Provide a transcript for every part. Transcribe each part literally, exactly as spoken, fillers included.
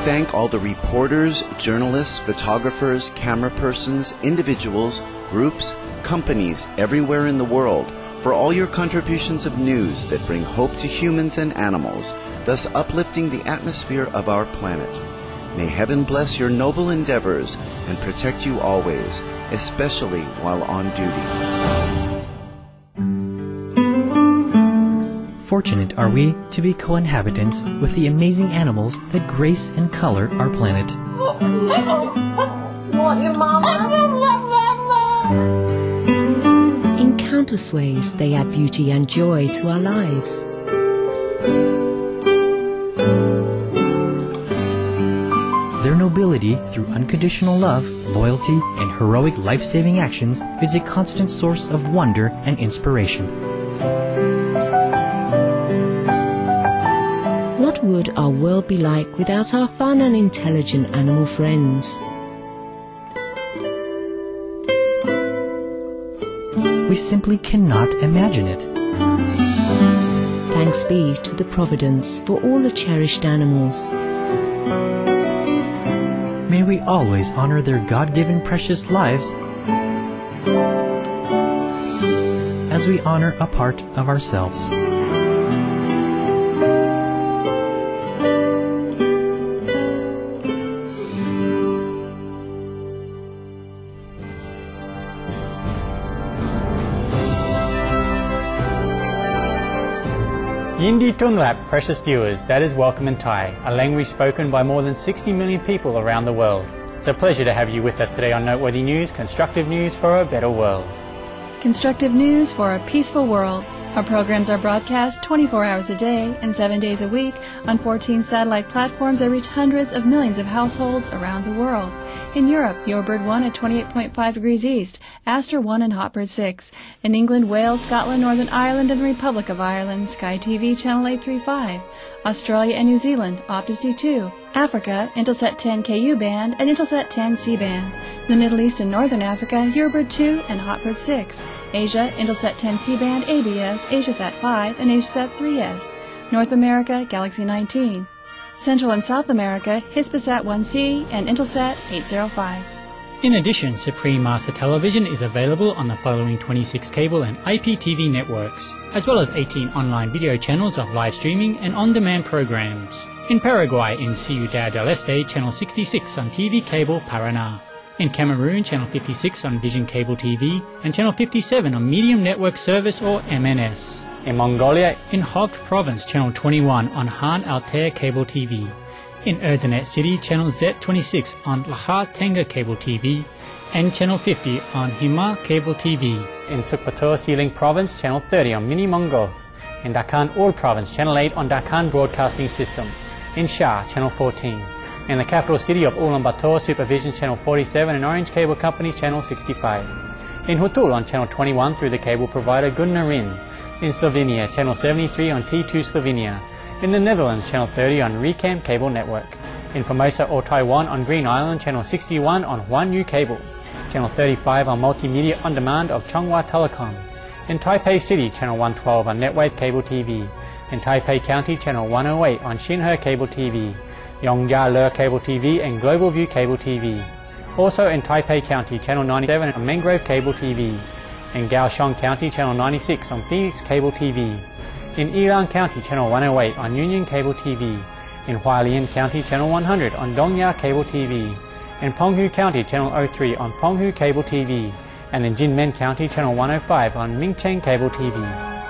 thank all the reporters, journalists, photographers, camera persons, individuals, groups, companies everywhere in the world for all your contributions of news that bring hope to humans and animals, thus uplifting the atmosphere of our planet. May heaven bless your noble endeavors and protect you always, especially while on duty. Fortunate are we to be co-inhabitants with the amazing animals that grace and color our planet. Want your mama? In countless ways, they add beauty and joy to our lives. Their nobility through unconditional love, loyalty, and heroic life-saving actions is a constant source of wonder and inspiration. What would our world be like without our fun and intelligent animal friends? We simply cannot imagine it. Thanks be to the Providence for all the cherished animals. May we always honor their God-given precious lives as we honor a part of ourselves. Yindi Tunlap, precious viewers, that is welcome in Thai, a language spoken by more than sixty million people around the world. It's a pleasure to have you with us today on Noteworthy News, constructive news for a better world. Constructive news for a peaceful world. Our programs are broadcast twenty-four hours a day and seven days a week on fourteen satellite platforms that reach hundreds of millions of households around the world. In Europe, Yobird one at twenty-eight point five degrees east, Astor one and Hotbird six. In England, Wales, Scotland, Northern Ireland, and the Republic of Ireland, Sky T V channel eight thirty-five. Australia and New Zealand, Optus D two. Africa, Intelsat ten K U band and Intelsat ten C band. The Middle East and Northern Africa, Yobird two and Hotbird six. Asia, Intelsat ten C band, A B S, AsiaSat five, and AsiaSat three S. North America, Galaxy nineteen. Central and South America, Hispasat one C and Intelsat eight oh five. In addition, Supreme Master Television is available on the following twenty-six cable and I P T V networks, as well as eighteen online video channels of live streaming and on-demand programs. In Paraguay, in Ciudad del Este, channel sixty-six on T V cable Paraná. In Cameroon, channel fifty-six on Vision Cable T V and channel fifty-seven on Medium Network Service or M N S. In Mongolia, in Hovd Province, channel twenty-one on Han Altair Cable T V. In Erdenet City, channel Z twenty-six on Laha Tenga Cable T V and channel fifty on Hima Cable T V. In Sukpator Sealing Province, channel thirty on Mini Mongol. In Dakan Ul Province, channel eight on Dakan Broadcasting System. In Shah, channel fourteen. In the capital city of Ulaanbaatar, Supervision channel forty-seven and Orange Cable Company's channel sixty-five. In Hutul on channel twenty-one through the cable provider Gunnarin. In Slovenia, channel seventy-three on T two Slovenia. In the Netherlands, channel thirty on Recam Cable Network. In Formosa or Taiwan on Green Island, channel sixty-one on Huanyu Cable. Channel thirty-five on Multimedia On Demand of Chonghua Telecom. In Taipei City, channel one twelve on Netwave Cable T V. In Taipei County, channel one oh eight on Xinhe Cable T V. Yongjia Le Cable T V and Global View Cable T V. Also in Taipei County, channel ninety-seven on Mangrove Cable T V. In Kaohsiung County, channel ninety-six on Phoenix Cable T V. In Yilan County, channel one oh eight on Union Cable T V. In Hualien County, channel one hundred on Dongya Cable T V. In Penghu County, channel oh three on Penghu Cable T V. And in Jinmen County, channel one oh five on Mingcheng Cable T V.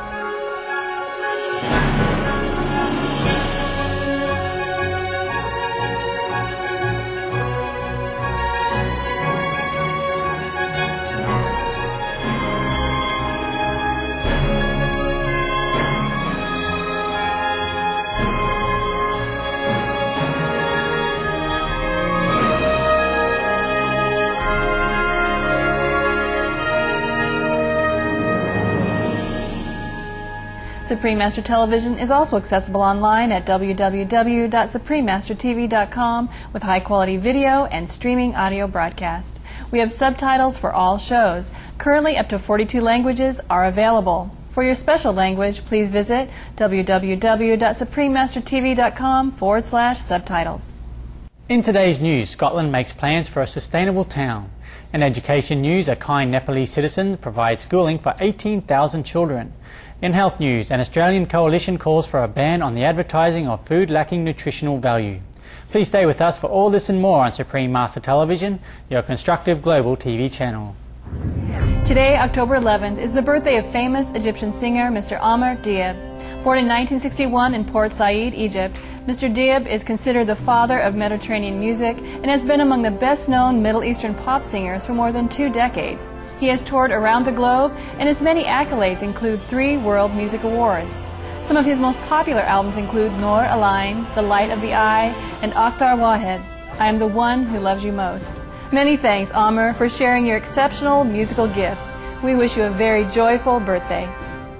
Supreme Master Television is also accessible online at w w w dot supreme master t v dot com with high-quality video and streaming audio broadcast. We have subtitles for all shows. Currently, up to forty-two languages are available. For your special language, please visit w w w dot supreme master t v dot com forward slash subtitles. In today's news, Scotland makes plans for a sustainable town. In education news, a kind Nepalese citizen provides schooling for eighteen thousand children. In health news, an Australian coalition calls for a ban on the advertising of food lacking nutritional value. Please stay with us for all this and more on Supreme Master Television, your constructive global T V channel. Today, October eleventh, is the birthday of famous Egyptian singer Mister Amr Diab. Born in nineteen sixty-one in Port Said, Egypt, Mister Diab is considered the father of Mediterranean music and has been among the best-known Middle Eastern pop singers for more than two decades. He has toured around the globe, and his many accolades include three World Music Awards. Some of his most popular albums include Noor Alain, The Light of the Eye, and Akhtar Wahed, I Am the One Who Loves You Most. Many thanks, Amr, for sharing your exceptional musical gifts. We wish you a very joyful birthday.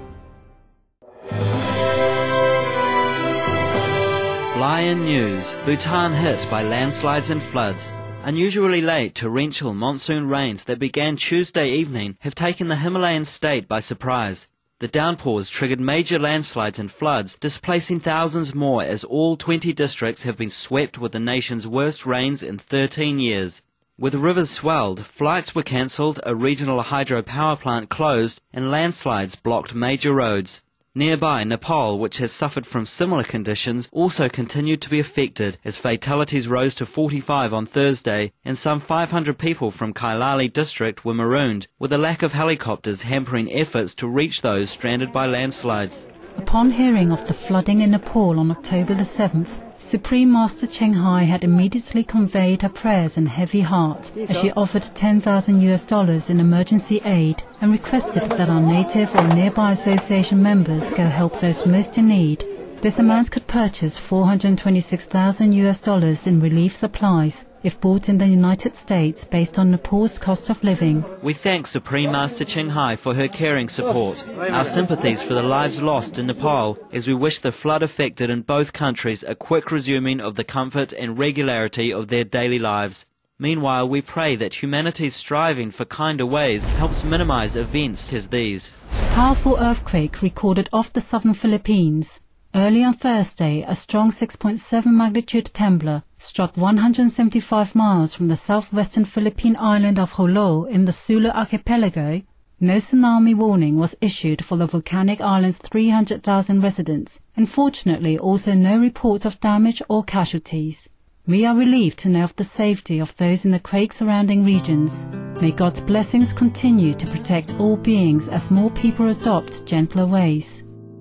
Fly-in news, Bhutan hit by landslides and floods. Unusually late torrential monsoon rains that began Tuesday evening have taken the Himalayan state by surprise. The downpours triggered major landslides and floods, displacing thousands more as all twenty districts have been swept with the nation's worst rains in thirteen years. With rivers swelled, flights were cancelled, a regional hydropower plant closed, and landslides blocked major roads. Nearby, Nepal, which has suffered from similar conditions, also continued to be affected as fatalities rose to forty-five on Thursday and some five hundred people from Kailali district were marooned, with a lack of helicopters hampering efforts to reach those stranded by landslides. Upon hearing of the flooding in Nepal on October the seventh, Supreme Master Ching Hai had immediately conveyed her prayers and heavy heart as she offered ten thousand U S dollars in emergency aid and requested that our native or nearby association members go help those most in need. This amount could purchase four hundred twenty-six thousand U S dollars in relief supplies if bought in the United States based on Nepal's cost of living. We thank Supreme Master Ching Hai for her caring support. Our sympathies for the lives lost in Nepal as we wish the flood affected in both countries a quick resuming of the comfort and regularity of their daily lives. Meanwhile, we pray that humanity's striving for kinder ways helps minimize events as these. Powerful earthquake recorded off the southern Philippines. Early on Thursday, a strong six point seven magnitude trembler struck one hundred seventy-five miles from the southwestern Philippine island of Jolo in the Sulu archipelago. No tsunami warning was issued for the volcanic island's three hundred thousand residents, and fortunately also no reports of damage or casualties. We are relieved to know of the safety of those in the quake surrounding regions. May God's blessings continue to protect all beings as more people adopt gentler ways.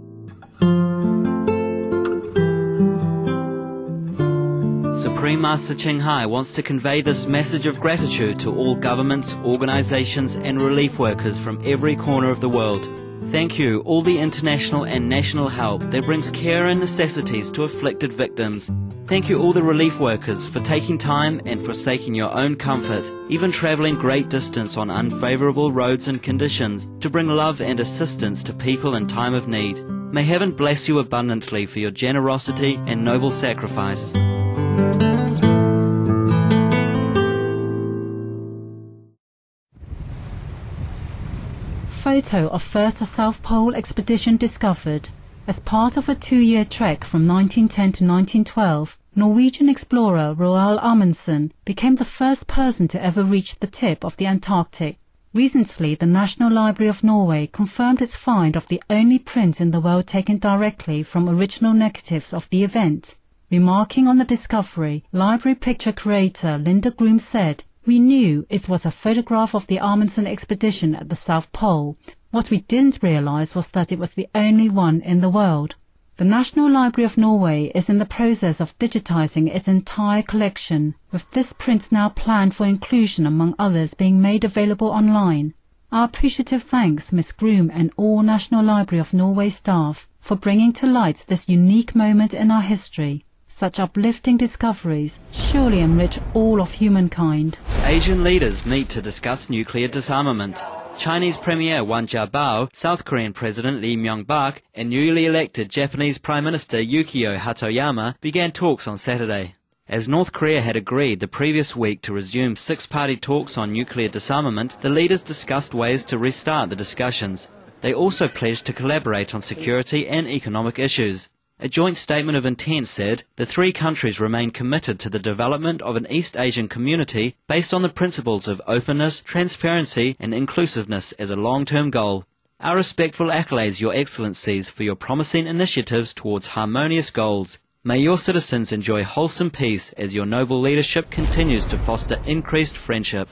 Supreme Master Ching Hai wants to convey this message of gratitude to all governments, organizations and relief workers from every corner of the world. Thank you, all the international and national help that brings care and necessities to afflicted victims. Thank you all the relief workers for taking time and forsaking your own comfort, even traveling great distance on unfavorable roads and conditions to bring love and assistance to people in time of need. May heaven bless you abundantly for your generosity and noble sacrifice. Photo of first South Pole expedition discovered. As part of a two-year trek from nineteen ten to nineteen twelve, Norwegian explorer Roald Amundsen became the first person to ever reach the tip of the Antarctic. Recently, the National Library of Norway confirmed its find of the only print in the world taken directly from original negatives of the event. Remarking on the discovery, library picture creator Linda Groom said, "We knew it was a photograph of the Amundsen expedition at the South Pole. What we didn't realize was that it was the only one in the world." The National Library of Norway is in the process of digitizing its entire collection, with this print now planned for inclusion among others being made available online. Our appreciative thanks, Miss Groom and all National Library of Norway staff, for bringing to light this unique moment in our history. Such uplifting discoveries surely enrich all of humankind. Asian leaders meet to discuss nuclear disarmament. Chinese Premier Wen Jiabao, South Korean President Lee Myung-bak, and newly elected Japanese Prime Minister Yukio Hatoyama began talks on Saturday. As North Korea had agreed the previous week to resume six-party talks on nuclear disarmament, the leaders discussed ways to restart the discussions. They also pledged to collaborate on security and economic issues. A joint statement of intent said the three countries remain committed to the development of an East Asian community based on the principles of openness, transparency and inclusiveness as a long-term goal. Our respectful accolades, Your Excellencies, for your promising initiatives towards harmonious goals. May your citizens enjoy wholesome peace as your noble leadership continues to foster increased friendship.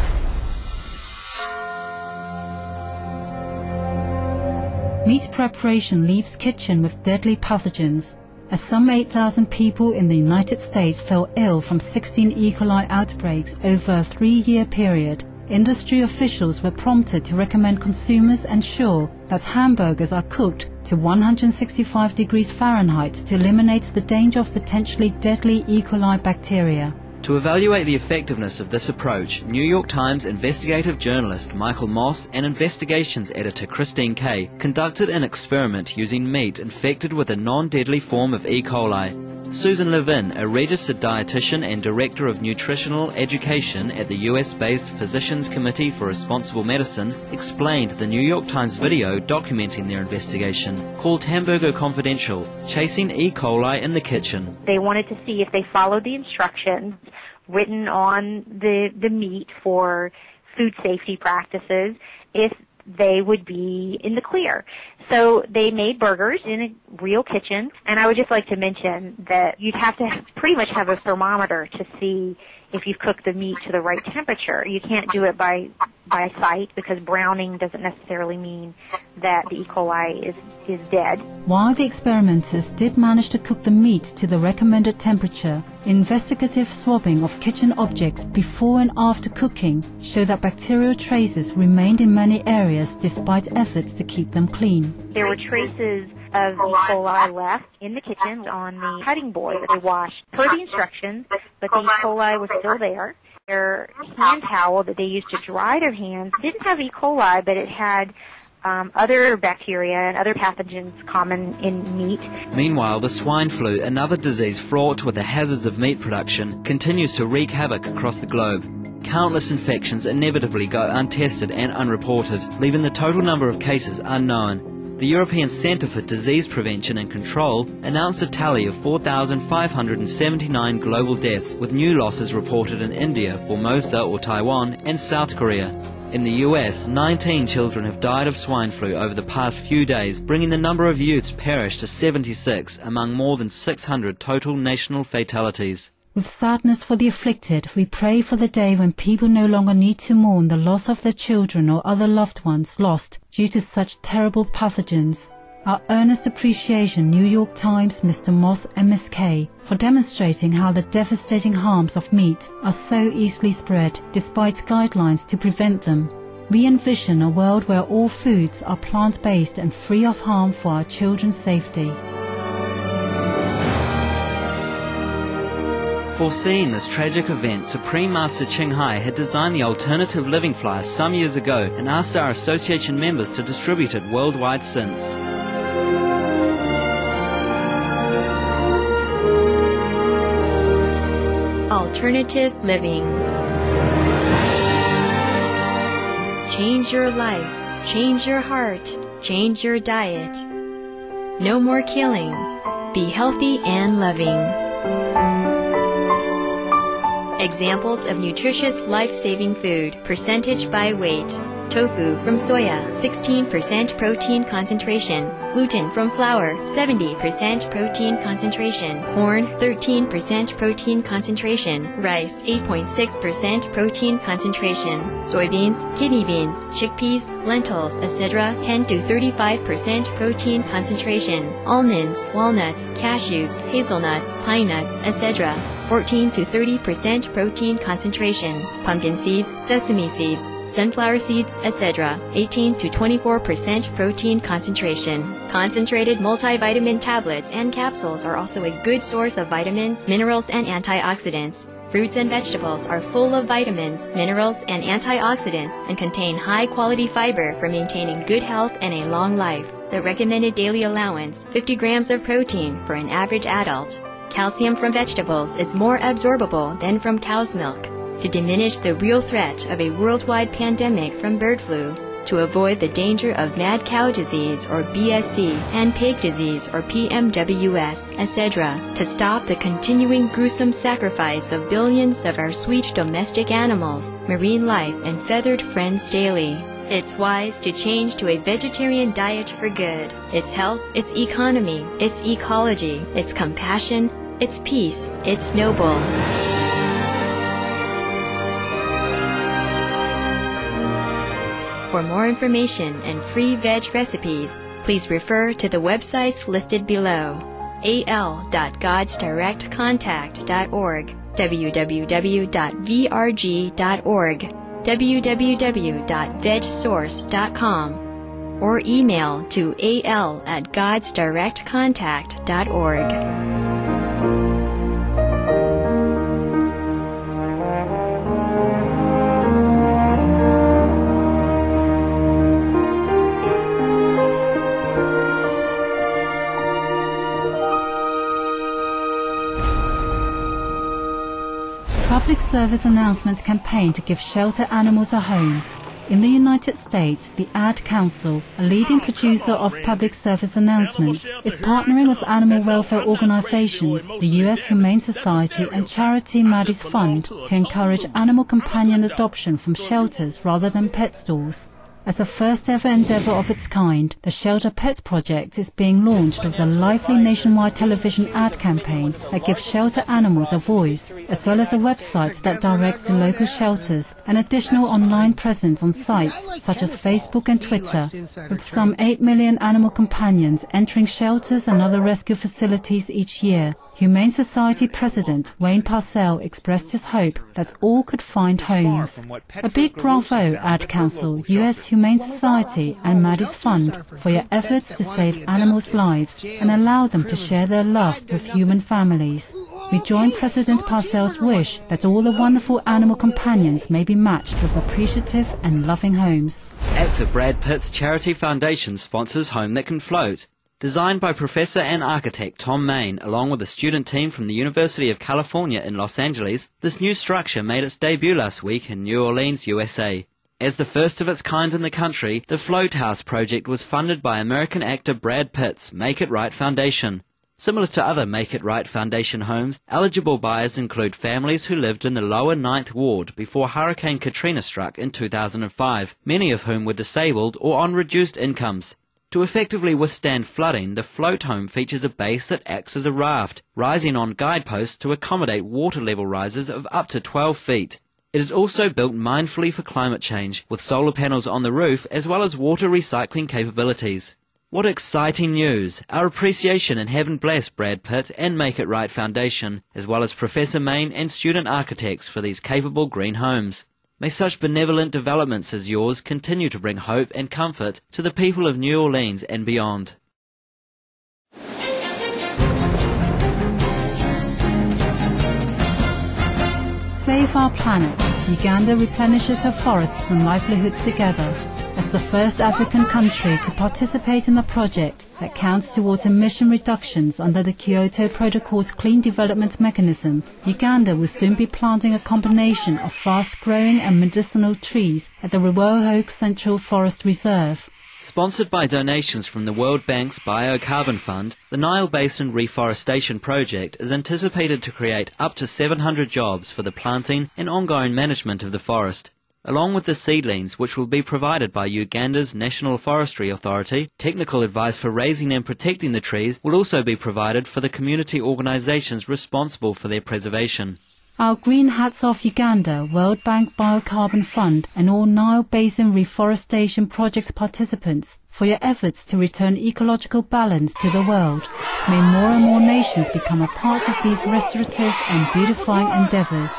Meat preparation leaves kitchen with deadly pathogens. As some eight thousand people in the United States fell ill from sixteen E. coli outbreaks over a three-year period, industry officials were prompted to recommend consumers ensure that hamburgers are cooked to one hundred sixty-five degrees Fahrenheit to eliminate the danger of potentially deadly E. coli bacteria. To evaluate the effectiveness of this approach, New York Times investigative journalist Michael Moss and investigations editor Christine Kay conducted an experiment using meat infected with a non-deadly form of E. coli. Susan Levin, a registered dietitian and director of nutritional education at the U S-based Physicians Committee for Responsible Medicine, explained the New York Times video documenting their investigation, called Hamburger Confidential, Chasing E. coli in the Kitchen. They wanted to see if they followed the instructions written on the, the meat for food safety practices, if they would be in the clear. So they made burgers in a real kitchen, and I would just like to mention that you'd have to pretty much have a thermometer to see if you've cooked the meat to the right temperature. You can't do it by by sight because browning doesn't necessarily mean that the E. coli is, is dead. While the experimenters did manage to cook the meat to the recommended temperature, investigative swabbing of kitchen objects before and after cooking showed that bacterial traces remained in many areas despite efforts to keep them clean. There were traces of E. coli left in the kitchen on the cutting board that they washed per the instructions, but the E. coli was still there. Their hand towel that they used to dry their hands didn't have E. coli, but it had um, other bacteria and other pathogens common in meat. Meanwhile, the swine flu, another disease fraught with the hazards of meat production, continues to wreak havoc across the globe. Countless infections inevitably go untested and unreported, leaving the total number of cases unknown. The European Centre for Disease Prevention and Control announced a tally of four thousand five hundred seventy-nine global deaths, with new losses reported in India, Formosa or Taiwan, and South Korea. In the U S, nineteen children have died of swine flu over the past few days, bringing the number of youths perished to seventy-six among more than six hundred total national fatalities. With sadness for the afflicted, we pray for the day when people no longer need to mourn the loss of their children or other loved ones lost due to such terrible pathogens. Our earnest appreciation, New York Times, Mister Moss and Miss Kay, for demonstrating how the devastating harms of meat are so easily spread despite guidelines to prevent them. We envision a world where all foods are plant-based and free of harm for our children's safety. Foreseeing this tragic event, Supreme Master Ching Hai had designed the alternative living flyer some years ago and asked our association members to distribute it worldwide since. Alternative living. Change your life, change your heart, change your diet. No more killing. Be healthy and loving. Examples of nutritious, life-saving food, percentage by weight. Tofu from soya, sixteen percent protein concentration. Gluten from flour, seventy percent protein concentration. Corn, thirteen percent protein concentration. Rice, eight point six percent protein concentration. Soybeans, kidney beans, chickpeas, lentils, et cetera ten to thirty-five percent protein concentration. Almonds, walnuts, cashews, hazelnuts, pine nuts, et cetera fourteen to thirty percent protein concentration. Pumpkin seeds, sesame seeds, sunflower seeds, et cetera eighteen to twenty-four percent protein concentration. Concentrated multivitamin tablets and capsules are also a good source of vitamins, minerals, and antioxidants. Fruits and vegetables are full of vitamins, minerals, and antioxidants and contain high-quality fiber for maintaining good health and a long life. The recommended daily allowance, fifty grams of protein for an average adult. Calcium from vegetables is more absorbable than from cow's milk. To diminish the real threat of a worldwide pandemic from bird flu, to avoid the danger of mad cow disease or B S C and pig disease or P M W S, et cetera, to stop the continuing gruesome sacrifice of billions of our sweet domestic animals, marine life, and feathered friends daily. It's wise to change to a vegetarian diet for good. It's health, it's economy, it's ecology, it's compassion, it's peace, it's noble. For more information and free veg recipes, please refer to the websites listed below: a l dot gods direct contact dot org, w w w dot v r g dot org, w w w dot veg source dot com, or email to a l at gods direct contact dot org. Public service announcement campaign to give shelter animals a home. In the United States, the Ad Council, a leading producer of public service announcements, is partnering with animal welfare organizations, the U S Humane Society and charity Maddie's Fund, to encourage animal companion adoption from shelters rather than pet stores. As a first-ever endeavor of its kind, the Shelter Pets Project is being launched with a lively nationwide television ad campaign that gives shelter animals a voice, as well as a website that directs to local shelters, and additional online presence on sites such as Facebook and Twitter. With some eight million animal companions entering shelters and other rescue facilities each year, Humane Society President Wayne Parcell expressed his hope that all could find homes. A big bravo, Ad Council, U S Humane Society and Maddie's Fund for your efforts to save animals' lives and allow them to share their love with human families. We join President Parcell's wish that all the wonderful animal companions may be matched with appreciative and loving homes. Actor Brad Pitt's charity foundation sponsors Home That Can Float. Designed by professor and architect Tom Main along with a student team from the University of California in Los Angeles, this new structure made its debut last week in New Orleans, U S A. As the first of its kind in the country, the Float House project was funded by American actor Brad Pitt's Make It Right Foundation. Similar to other Make It Right Foundation homes, eligible buyers include families who lived in the lower Ninth Ward before Hurricane Katrina struck in two thousand five, many of whom were disabled or on reduced incomes. To effectively withstand flooding, the float home features a base that acts as a raft, rising on guideposts to accommodate water level rises of up to twelve feet. It is also built mindfully for climate change, with solar panels on the roof as well as water recycling capabilities. What exciting news! Our appreciation and heaven bless Brad Pitt and Make It Right Foundation, as well as Professor Main and student architects for these capable green homes. May such benevolent developments as yours continue to bring hope and comfort to the people of New Orleans and beyond. Save our planet. Uganda replenishes her forests and livelihoods together. As the first African country to participate in the project that counts towards emission reductions under the Kyoto Protocol's Clean Development Mechanism, Uganda will soon be planting a combination of fast-growing and medicinal trees at the Ruwoho Central Forest Reserve. Sponsored by donations from the World Bank's Biocarbon Fund, the Nile Basin Reforestation Project is anticipated to create up to seven hundred jobs for the planting and ongoing management of the forest. Along with the seedlings, which will be provided by Uganda's National Forestry Authority, technical advice for raising and protecting the trees will also be provided for the community organisations responsible for their preservation. Our Green Hats Off Uganda, World Bank Biocarbon Fund and all Nile Basin Reforestation Project participants for your efforts to return ecological balance to the world. May more and more nations become a part of these restorative and beautifying endeavours.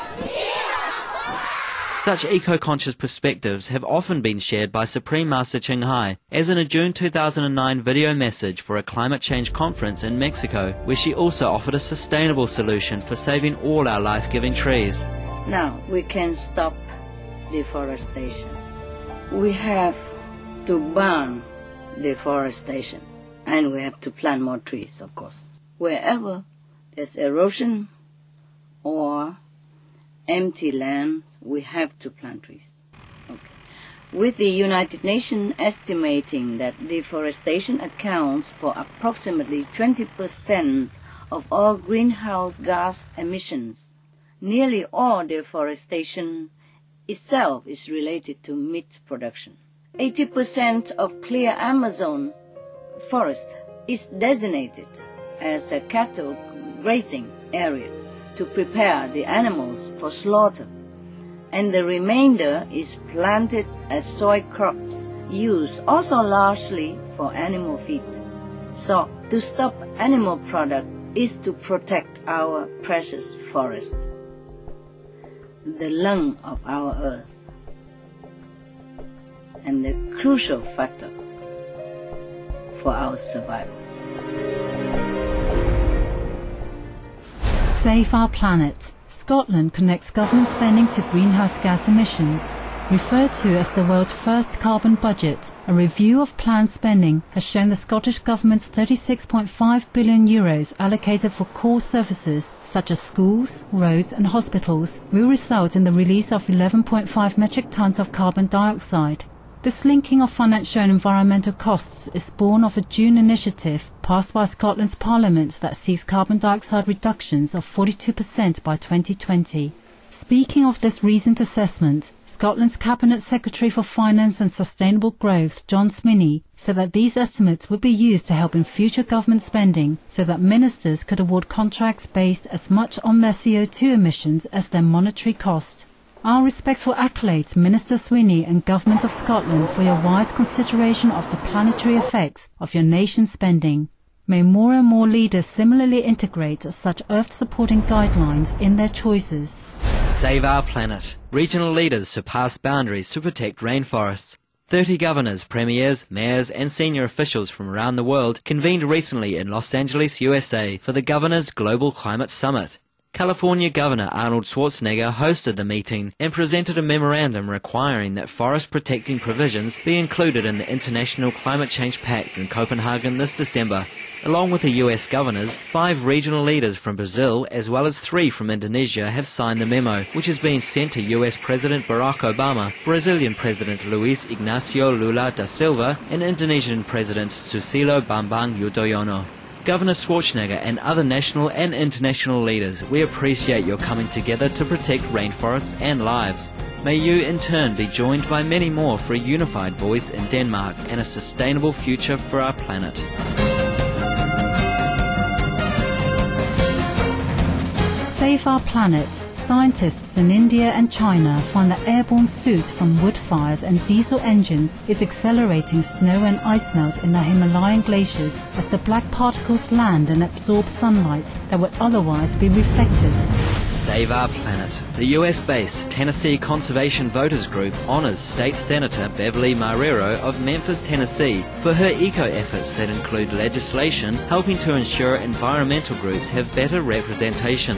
Such eco-conscious perspectives have often been shared by Supreme Master Ching Hai, as in a June two thousand nine video message for a climate change conference in Mexico, where she also offered a sustainable solution for saving all our life-giving trees. Now we can stop deforestation. We have to burn deforestation, and we have to plant more trees, of course. Wherever there's erosion or empty land, we have to plant trees. Okay. with the United Nations estimating that deforestation accounts for approximately twenty percent of all greenhouse gas emissions. Nearly all deforestation itself is related to meat production. eighty percent of clear Amazon forest is designated as a cattle grazing area to prepare the animals for slaughter, and the remainder is planted as soy crops, used also largely for animal feed. So, to stop animal product is to protect our precious forest, the lung of our earth, and the crucial factor for our survival. Save Our Planet. Scotland connects government spending to greenhouse gas emissions. Referred to as the world's first carbon budget, a review of planned spending has shown the Scottish Government's thirty-six point five billion euros allocated for core services such as schools, roads and hospitals will result in the release of eleven point five metric tons of carbon dioxide. This linking of financial and environmental costs is born of a June initiative passed by Scotland's Parliament that seeks carbon dioxide reductions of forty-two percent by twenty twenty. Speaking of this recent assessment, Scotland's Cabinet Secretary for Finance and Sustainable Growth, John Swinney, said that these estimates would be used to help in future government spending so that ministers could award contracts based as much on their C O two emissions as their monetary cost. Our respectful accolades, Minister Swinney and Government of Scotland, for your wise consideration of the planetary effects of your nation's spending. May more and more leaders similarly integrate such earth-supporting guidelines in their choices. Save Our Planet. Regional leaders surpass boundaries to protect rainforests. thirty governors, premiers, mayors and senior officials from around the world convened recently in Los Angeles, U S A for the Governors Global Climate Summit. California Governor Arnold Schwarzenegger hosted the meeting and presented a memorandum requiring that forest-protecting provisions be included in the International Climate Change Pact in Copenhagen this December. Along with the U S governors, five regional leaders from Brazil as well as three from Indonesia have signed the memo, which is being sent to U S President Barack Obama, Brazilian President Luiz Ignacio Lula da Silva and Indonesian President Susilo Bambang Yudhoyono. Governor Schwarzenegger and other national and international leaders, we appreciate your coming together to protect rainforests and lives. May you in turn be joined by many more for a unified voice in Denmark and a sustainable future for our planet. Save Our Planet. Scientists in India and China find that airborne soot from wood fires and diesel engines is accelerating snow and ice melt in the Himalayan glaciers as the black particles land and absorb sunlight that would otherwise be reflected. Save Our Planet. The U S-based Tennessee Conservation Voters Group honors State Senator Beverly Marrero of Memphis, Tennessee for her eco-efforts that include legislation helping to ensure environmental groups have better representation.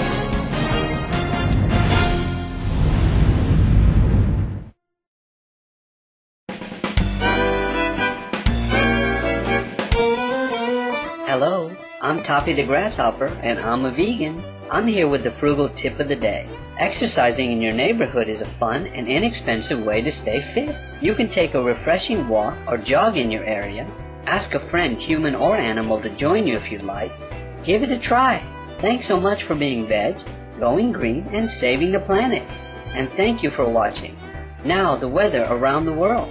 Hello, I'm Toppy the Grasshopper, and I'm a vegan. I'm here with the frugal tip of the day. Exercising in your neighborhood is a fun and inexpensive way to stay fit. You can take a refreshing walk or jog in your area. Ask a friend, human or animal, to join you if you'd like. Give it a try. Thanks so much for being veg, going green, and saving the planet. And thank you for watching. Now the weather around the world.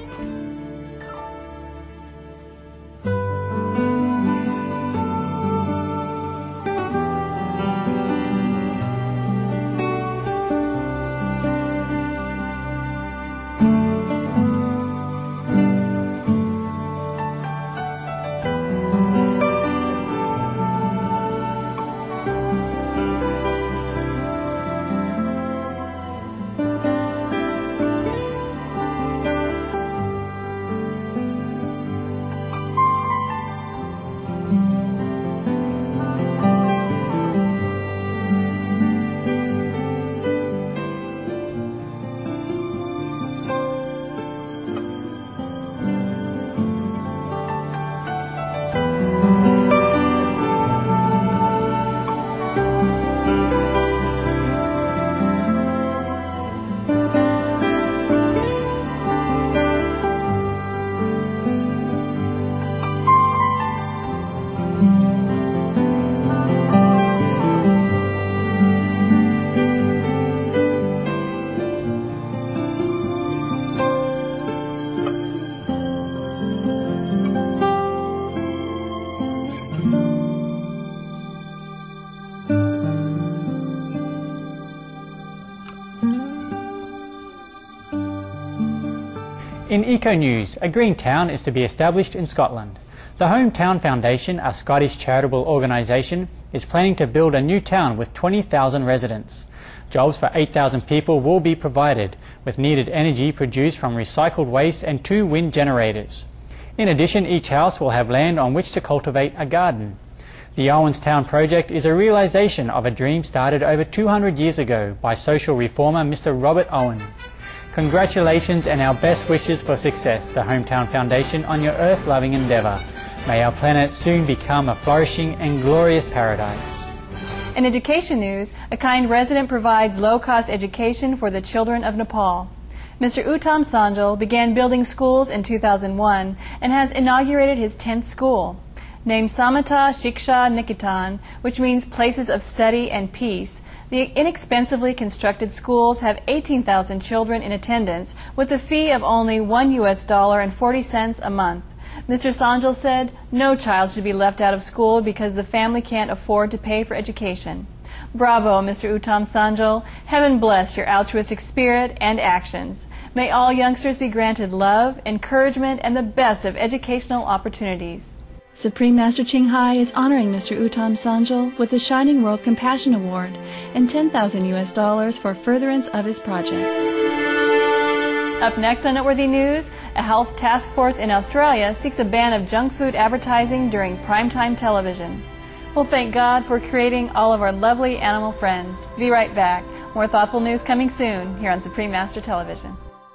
In Eco News, a green town is to be established in Scotland. The Hometown Foundation, a Scottish charitable organisation, is planning to build a new town with twenty thousand residents. Jobs for eight thousand people will be provided, with needed energy produced from recycled waste and two wind generators. In addition, each house will have land on which to cultivate a garden. The Owenstown project is a realisation of a dream started over two hundred years ago by social reformer Mister Robert Owen. Congratulations and our best wishes for success, the Hometown Foundation, on your earth-loving endeavour. May our planet soon become a flourishing and glorious paradise. In education news, a kind resident provides low-cost education for the children of Nepal. Mister Uttam Sanjal began building schools in two thousand one and has inaugurated his tenth school. Named Samata Shiksha Niketan, which means places of study and peace, the inexpensively constructed schools have eighteen thousand children in attendance with a fee of only one U S dollar and forty cents a month. Mister Sanjal said, "No child should be left out of school because the family can't afford to pay for education." Bravo, Mister Uttam Sanjal. Heaven bless your altruistic spirit and actions. May all youngsters be granted love, encouragement, and the best of educational opportunities. Supreme Master Ching Hai is honoring Mister Uttam Sanjal with the Shining World Compassion Award and ten thousand U S dollars for furtherance of his project. Up next on Noteworthy News, a health task force in Australia seeks a ban of junk food advertising during primetime television. We'll thank God for creating all of our lovely animal friends. Be right back. More thoughtful news coming soon here on Supreme Master Television.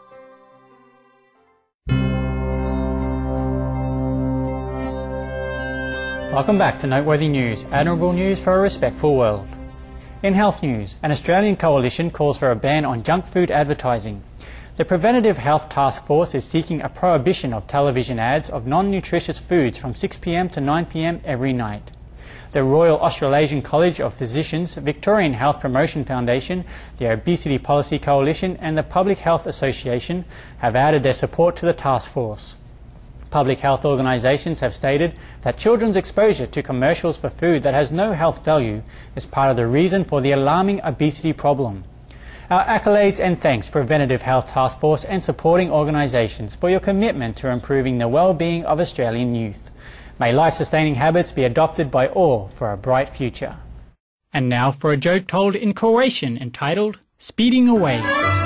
Welcome back to Noteworthy News, admirable news for a respectful world. In health news, an Australian coalition calls for a ban on junk food advertising. The Preventative Health Task Force is seeking a prohibition of television ads of non-nutritious foods from six p m to nine p m every night. The Royal Australasian College of Physicians, Victorian Health Promotion Foundation, the Obesity Policy Coalition and the Public Health Association have added their support to the task force. Public health organisations have stated that children's exposure to commercials for food that has no health value is part of the reason for the alarming obesity problem. Our accolades and thanks, Preventative Health Task Force and supporting organisations, for your commitment to improving the well-being of Australian youth. May life-sustaining habits be adopted by all for a bright future. And now for a joke told in Croatian entitled Speeding Away.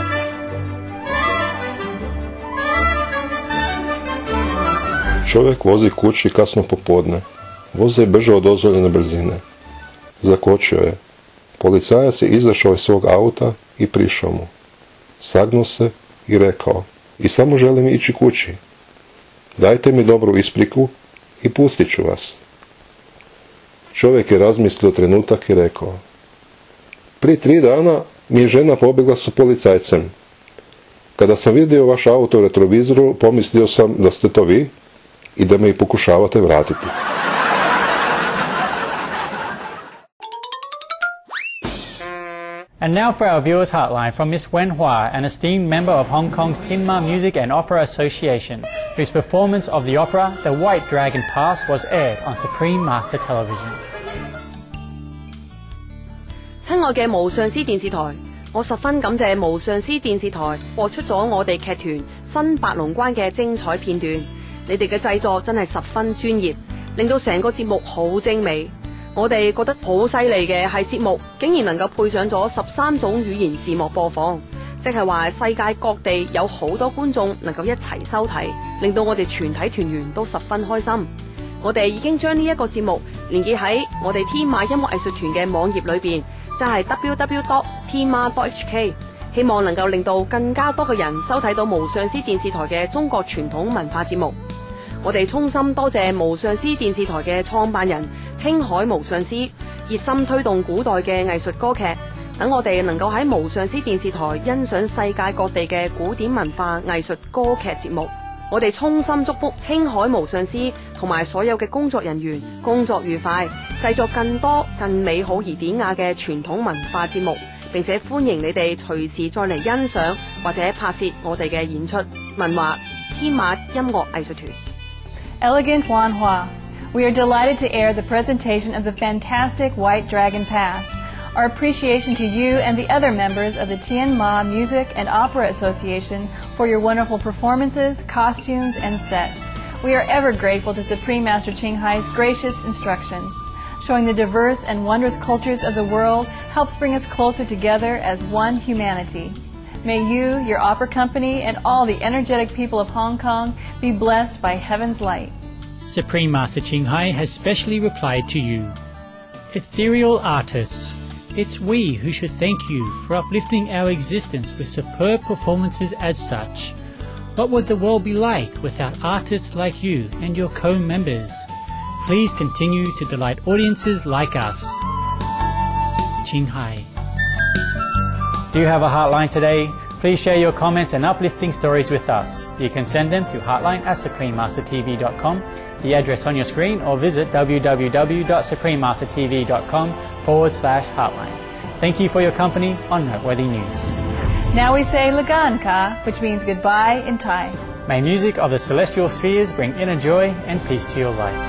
Čovjek vozi kući kasno popodne. Voze brže od dozvoljene brzine. Zakočio je. Policajac je izašao iz svog auta i prišao mu. Sagnuo se i rekao: "I samo želim ići kući. Dajte mi dobru ispriku i pustit ću vas." Čovjek je razmislio trenutak i rekao: "Prije tri dana mi je žena pobjegla s policajcem. Kada sam vidio vaš auto u retrovizoru, pomislio sam da ste to vi i da me i pokušavate vratiti." And now for our viewers' hotline from Miss Wen Hua, an esteemed member of Hong Kong's Tin Ma Music and Opera Association, whose performance of the opera The White Dragon Pass was aired on Supreme Master Television. 親愛嘅無上師電視台，我十分感謝無上師電視台播出咗我哋劇團新白龍關嘅精彩片段。你哋嘅製作真係十分專業，令到成個節目好精美。我哋覺得好犀利嘅係節目竟然能夠配上咗十三種語言字幕播放，即係話世界各地有好多觀眾能夠一齊收睇，令到我哋全體團員都十分開心。我哋已經將呢一個節目連結喺我哋天馬音樂藝術團嘅網頁裏邊，即係 w w w dot 天馬 dot h k， 希望能夠令到更加多嘅人收睇到無上師電視台嘅中國傳統文化節目。我哋衷心多謝無上師電視台嘅創辦人青海無上師，熱心推動古代嘅藝術歌劇，等我哋能夠喺無上師電視台欣賞世界各地嘅古典文化藝術歌劇節目。我哋衷心祝福青海無上師同埋所有嘅工作人員工作愉快，製作更多更美好而典雅嘅傳統文化節目，並且歡迎你哋隨時再嚟欣賞或者拍攝我哋嘅演出。文華天馬音樂藝術團。 Elegant Wanhua, we are delighted to air the presentation of the fantastic White Dragon Pass. Our appreciation to you and the other members of the Tien Ma Music and Opera Association for your wonderful performances, costumes, and sets. We are ever grateful to Supreme Master Ching Hai's gracious instructions. Showing the diverse and wondrous cultures of the world helps bring us closer together as one humanity. May you, your opera company, and all the energetic people of Hong Kong be blessed by heaven's light. Supreme Master Ching Hai has specially replied to you. Ethereal artists, it's we who should thank you for uplifting our existence with superb performances as such. What would the world be like without artists like you and your co-members? Please continue to delight audiences like us. Ching Hai. Do you have a Heartline today? Please share your comments and uplifting stories with us. You can send them to heartline at supreme master t v dot com, the address on your screen, or visit w w w dot supreme master t v dot com forward slash heartline. Thank you for your company on Noteworthy News. Now we say Lagan Ka, which means goodbye in Thai. May music of the celestial spheres bring inner joy and peace to your life.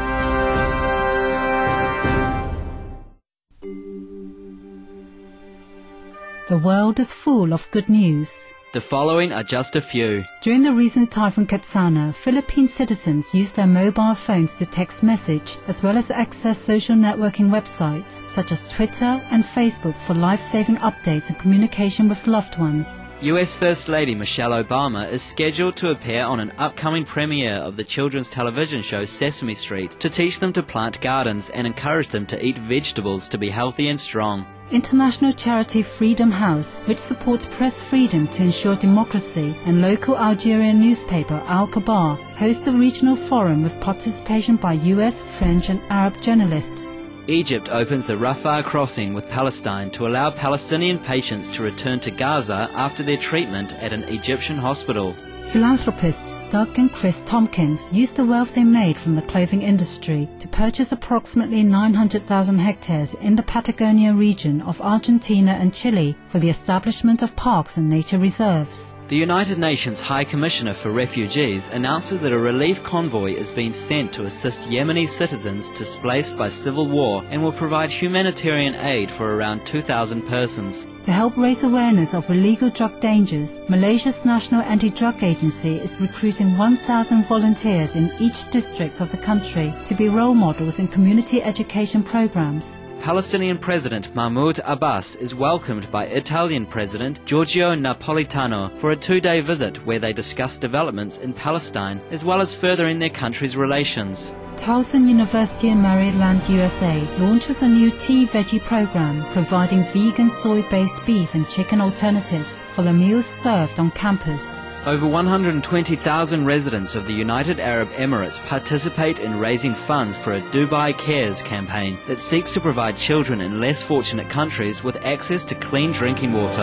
The world is full of good news. The following are just a few. During the recent Typhoon Katsana, Philippine citizens used their mobile phones to text message as well as access social networking websites such as Twitter and Facebook for life-saving updates and communication with loved ones. U S First Lady Michelle Obama is scheduled to appear on an upcoming premiere of the children's television show Sesame Street to teach them to plant gardens and encourage them to eat vegetables to be healthy and strong. International charity Freedom House, which supports press freedom to ensure democracy, and local Algerian newspaper Al Kabar, hosts a regional forum with participation by U S, French and Arab journalists. Egypt opens the Rafah crossing with Palestine to allow Palestinian patients to return to Gaza after their treatment at an Egyptian hospital. Philanthropists Doug and Chris Tompkins used the wealth they made from the clothing industry to purchase approximately nine hundred thousand hectares in the Patagonia region of Argentina and Chile for the establishment of parks and nature reserves. The United Nations High Commissioner for Refugees announces that a relief convoy is being sent to assist Yemeni citizens displaced by civil war and will provide humanitarian aid for around two thousand persons. To help raise awareness of illegal drug dangers, Malaysia's National Anti-Drug Agency is recruiting one thousand volunteers in each district of the country to be role models in community education programs. Palestinian President Mahmoud Abbas is welcomed by Italian President Giorgio Napolitano for a two-day visit where they discuss developments in Palestine as well as furthering their country's relations. Towson University in Maryland, U S A launches a new tea veggie program providing vegan soy-based beef and chicken alternatives for the meals served on campus. Over one hundred twenty thousand residents of the United Arab Emirates participate in raising funds for a Dubai Cares campaign that seeks to provide children in less fortunate countries with access to clean drinking water.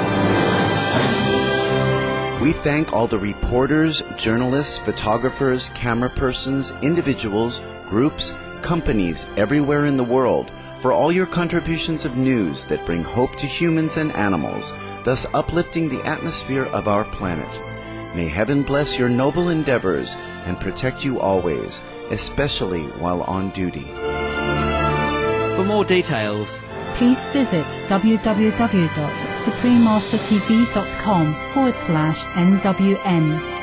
We thank all the reporters, journalists, photographers, camera persons, individuals, groups, companies everywhere in the world for all your contributions of news that bring hope to humans and animals, thus uplifting the atmosphere of our planet. May heaven bless your noble endeavors and protect you always, especially while on duty. For more details, please visit w w w dot supreme master t v dot com forward slash N W N.